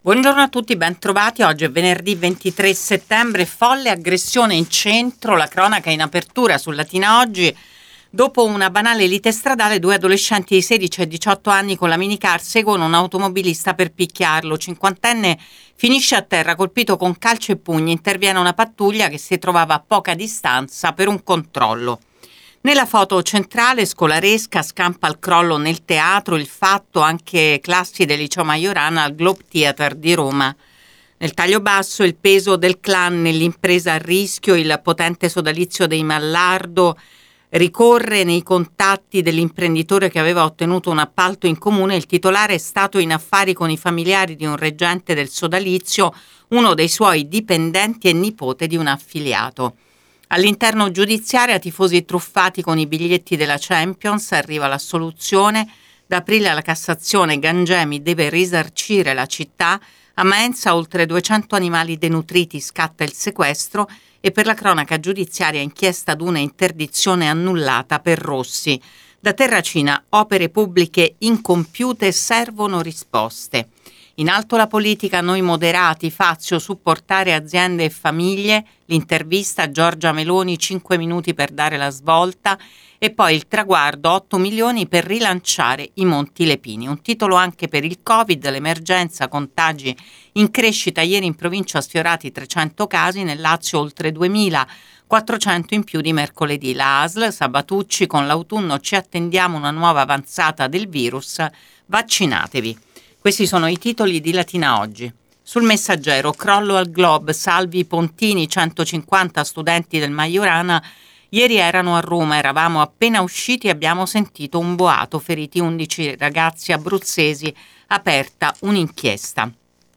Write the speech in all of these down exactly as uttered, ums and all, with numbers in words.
Buongiorno a tutti, ben trovati. Oggi è venerdì ventitré settembre, folle aggressione in centro, la cronaca in apertura sul Latina Oggi. Dopo una banale lite stradale, due adolescenti di sedici e diciotto anni con la minicar seguono un automobilista per picchiarlo. Cinquantenne finisce a terra colpito con calci e pugni, interviene una pattuglia che si trovava a poca distanza per un controllo. Nella foto centrale scolaresca scampa il crollo nel teatro, il fatto anche classi del liceo Majorana al Globe Theatre di Roma. Nel taglio basso il peso del clan nell'impresa a rischio, il potente sodalizio dei Mallardo ricorre nei contatti dell'imprenditore che aveva ottenuto un appalto in comune. Il titolare è stato in affari con i familiari di un reggente del sodalizio, uno dei suoi dipendenti e nipote di un affiliato. All'interno giudiziaria, tifosi truffati con i biglietti della Champions, arriva l'assoluzione. Da aprile alla Cassazione Gangemi deve risarcire la città. A Maenza oltre duecento animali denutriti, scatta il sequestro e per la cronaca giudiziaria inchiesta ad una interdizione annullata per Rossi. Da Terracina, opere pubbliche incompiute, servono risposte. In alto la politica, noi moderati, Fazio, supportare aziende e famiglie, l'intervista a Giorgia Meloni, cinque minuti per dare la svolta e poi il traguardo, otto milioni per rilanciare i Monti Lepini. Un titolo anche per il Covid, l'emergenza, contagi in crescita, ieri in provincia sfiorati trecento casi, nel Lazio oltre duemila, quattrocento in più di mercoledì. La A S L, Sabatucci, con l'autunno ci attendiamo una nuova avanzata del virus, vaccinatevi. Questi sono i titoli di Latina Oggi. Sul Messaggero, crollo al Globe, salvi i Pontini, centocinquanta studenti del Majorana. Ieri erano a Roma, eravamo appena usciti e abbiamo sentito un boato, feriti undici ragazzi abruzzesi, aperta un'inchiesta.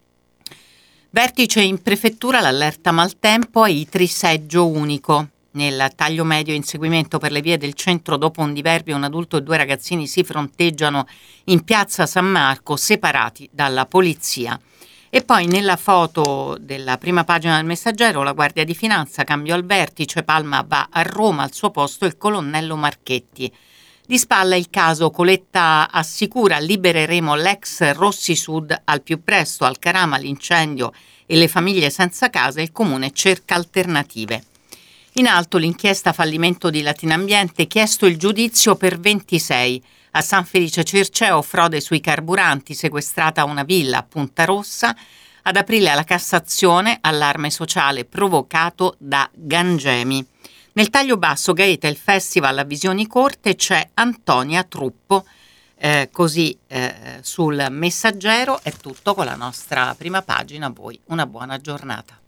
Vertice in prefettura, l'allerta maltempo a Itri, seggio unico. Nel taglio medio inseguimento per le vie del centro dopo un diverbio, un adulto e due ragazzini si fronteggiano in piazza San Marco, separati dalla polizia. E poi nella foto della prima pagina del Messaggero, la Guardia di Finanza, cambio al vertice, Palma va a Roma, al suo posto il colonnello Marchetti. Di spalla il caso Coletta assicura, libereremo l'ex Rossi Sud al più presto, al Carama l'incendio e le famiglie senza casa, il comune cerca alternative. In alto l'inchiesta fallimento di Latinambiente, chiesto il giudizio per ventisei. A San Felice Circeo, frode sui carburanti, sequestrata una villa a Punta Rossa. Ad aprile alla Cassazione, allarme sociale provocato da Gangemi. Nel taglio basso Gaeta, il festival a visioni corte, c'è Antonia Truppo. Eh, così eh, sul Messaggero è tutto con la nostra prima pagina. A voi una buona giornata.